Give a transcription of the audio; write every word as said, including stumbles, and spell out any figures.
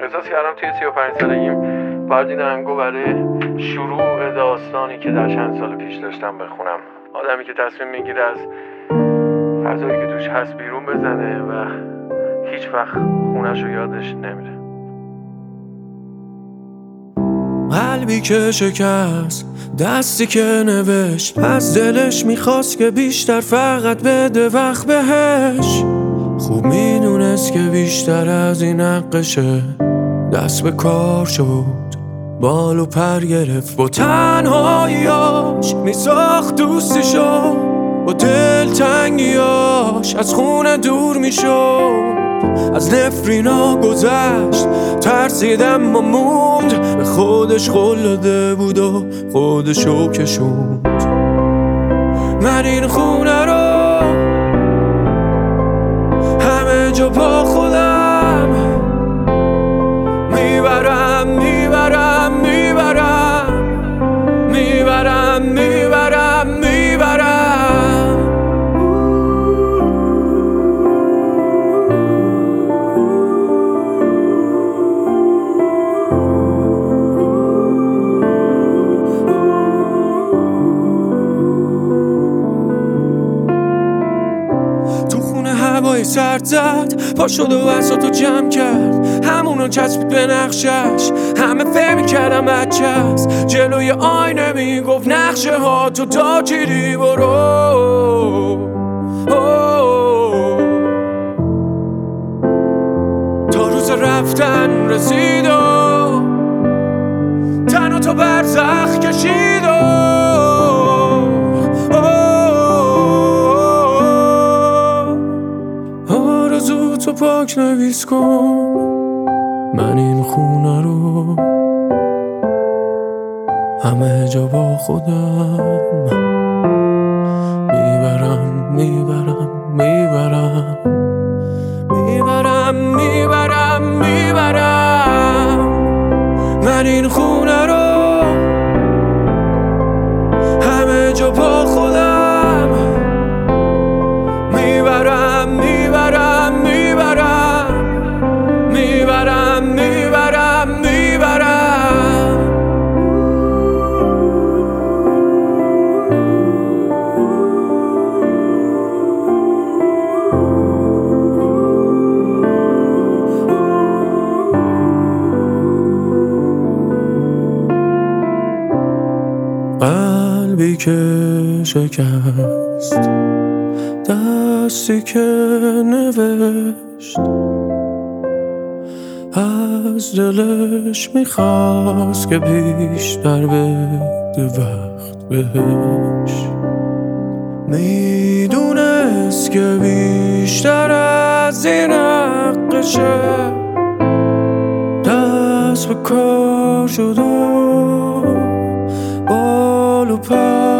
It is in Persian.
احساس کردم توی سی و پنج سالگیم باید این آهنگو برای شروع داستانی که در چند سال پیش داشتم بخونم. آدمی که تصمیم میگیره از فضایی که توش هست بیرون بزنه و هیچ وقت خونش رو یادش نمیره. قلبی که شکست، دستی که نوشت، از دلش میخواست که بیشتر فقط بده وقت بهش. خوب میدونست که بیشتر از این حقشه، دست به کار شد، بال و پر گرفت. با تنهاییاش میساخت دوستیشو، با دلتنگیاش از خونه دور میشد. از نفرینا گذشت، ترسیدم و موند، به خودش قول داده بود و خودشو کشوند. من این خونه رو همه جا با خودم میبرم میبرم میبرم میبرم میبرم میبرم تو خونه هوای سرد زد، پا شد و بساتو جمع کرد، همونو چسبید به نقشش. همه فهمی کردم بچه هست، جلوی آینه میگفت نقشه ها تو تا چیدی برو. تا روز رفتن رسید و تنها تو برزخ کشید و آرزو تو پاک نویس کن، من این خونه رو همه جا با خودم میبرم میبرم میبرم میبرم میبرم میبرم من این خونه رو همه جا با خودم میبرم میبرم میبرم میبرم میبرم میبرم قلبی که شکست، دستی که نوشت، از دلش میخواست که بیشتر بده وقت بهش. میدونست که بیشتر از این حقشه، دست به کار شد و بال و پر